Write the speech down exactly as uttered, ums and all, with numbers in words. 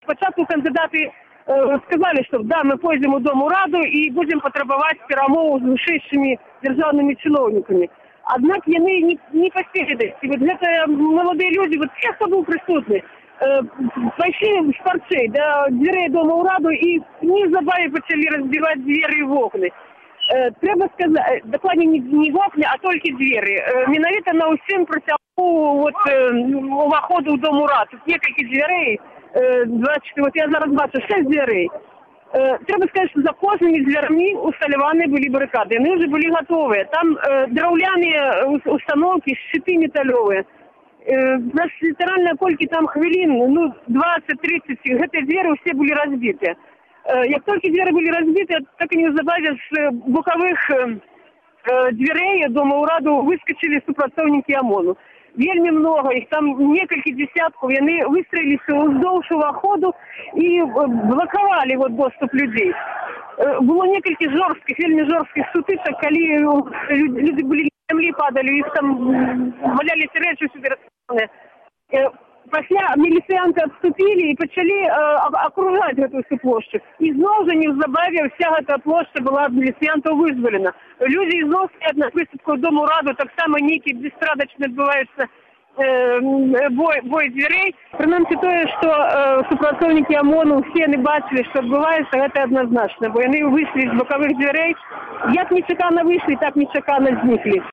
спочатку кандидати сказали, що да, ми пойдемо у Дому Раду і будемо потребувати перемов з вищими державними чиновниками. Однак вони не, не поспели. Вот это молодые люди, вот все, хто був присутній, пошли в шпарчей до дверей Дому Раду і незабаві почали розбивати двері і вікна. Треба сказати, докладно не, не вікна, а тільки двері. Менавіта на усім протягу от, уваходу в Дому Раду. Тут некілька дверей, двадцять чотири, от я зараз бачу, шість дверей. Треба сказати, що за кожними дверми усталювані були барикади. Вони вже були готові. Там драуляні установки, щити металеві. У нас літерально кілька там хвилин, ну двадцять-тридцять, ці двері всі були розбиті. Як тільки двері були розбиті, так і незабаві з бокових дверей Дому Раду вискочили супрацовники ОМОНу. Вельми много, их там несколько десятков, и они выстроились вздовж уваходу и блоковали вот доступ людей. Было несколько жорстких, вельми жорстких сутичок, когда люди были на земле, падали, их там валялись речи себе расстроенные. После милицианты отступили и почали э, окружать эту всю площадь. И снова же незабаве вся эта площадь была от милициантов вызволена. Люди из стоят на выступку Дому Раду, так само некий беспрадочно отбывается э, бой, бой дверей. Принамсі то, что э, супрацовники ОМОНу все не бачили, что отбывается, это однозначно. Бо они вышли из боковых дверей. Як нечекано вышли, так нечекано зникли.